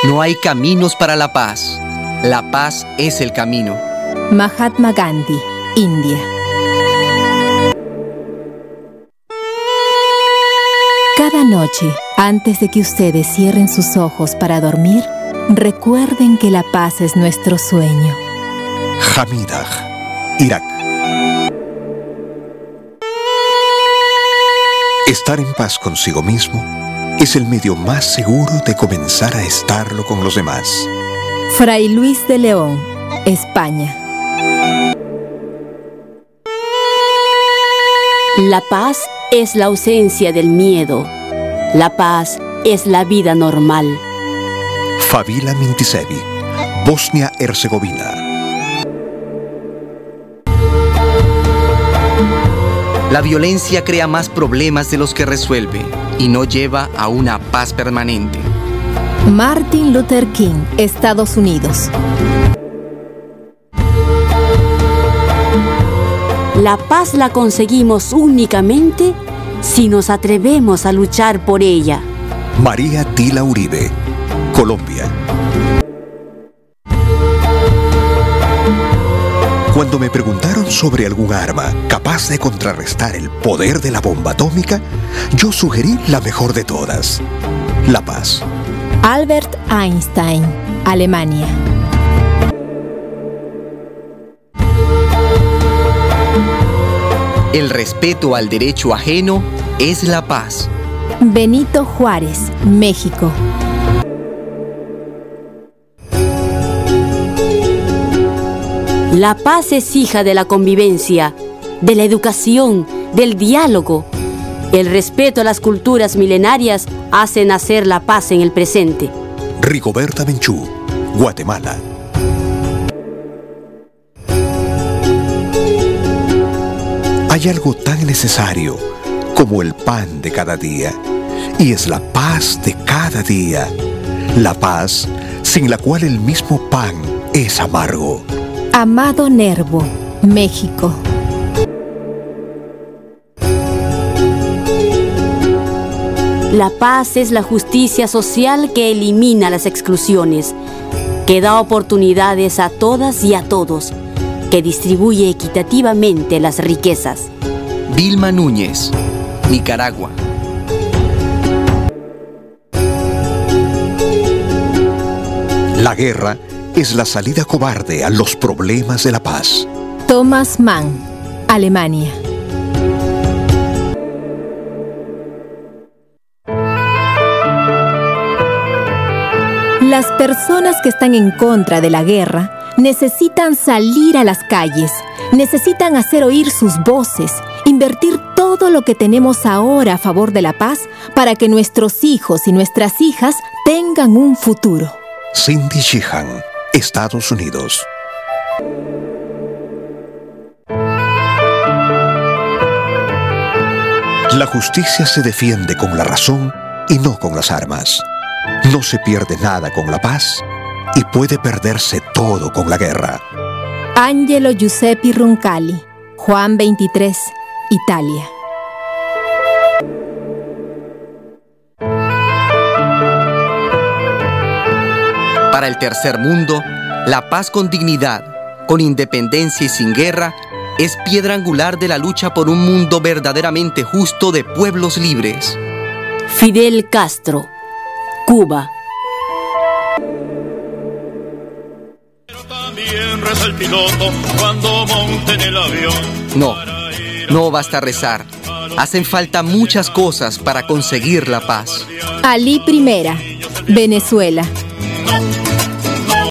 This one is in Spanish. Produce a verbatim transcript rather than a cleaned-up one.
No hay caminos para la paz. La paz es el camino. Mahatma Gandhi, India. Cada noche, antes de que ustedes cierren sus ojos para dormir, recuerden que la paz es nuestro sueño. Hamidah, Irak. Estar en paz consigo mismo es el medio más seguro de comenzar a estarlo con los demás. Fray Luis de León, España. La paz es la ausencia del miedo. La paz es la vida normal. Fabila Mintisevi, Bosnia-Herzegovina. La violencia crea más problemas de los que resuelve y no lleva a una paz permanente. Martin Luther King, Estados Unidos. La paz la conseguimos únicamente si nos atrevemos a luchar por ella. María Tila Uribe, Colombia. Cuando me preguntaron sobre algún arma capaz de contrarrestar el poder de la bomba atómica, yo sugerí la mejor de todas: la paz. Albert Einstein, Alemania. El respeto al derecho ajeno es la paz. Benito Juárez, México. La paz es hija de la convivencia, de la educación, del diálogo. El respeto a las culturas milenarias hace nacer la paz en el presente. Rigoberta Menchú, Guatemala. Hay algo tan necesario como el pan de cada día, y es la paz de cada día. La paz sin la cual el mismo pan es amargo. Amado Nervo, México. La paz es la justicia social que elimina las exclusiones, que da oportunidades a todas y a todos, que distribuye equitativamente las riquezas. Vilma Núñez, Nicaragua. La guerra es la salida cobarde a los problemas de la paz. Thomas Mann, Alemania. Las personas que están en contra de la guerra necesitan salir a las calles, necesitan hacer oír sus voces, invertir todo lo que tenemos ahora a favor de la paz para que nuestros hijos y nuestras hijas tengan un futuro. Cindy Sheehan, Estados Unidos. La justicia se defiende con la razón y no con las armas. No se pierde nada con la paz y puede perderse todo con la guerra. Angelo Giuseppe Roncalli, Juan veintitrés, Italia. Para el tercer mundo, la paz con dignidad, con independencia y sin guerra, es piedra angular de la lucha por un mundo verdaderamente justo de pueblos libres. Fidel Castro, Cuba. No, no basta rezar. Hacen falta muchas cosas para conseguir la paz. Ali Primera, Venezuela.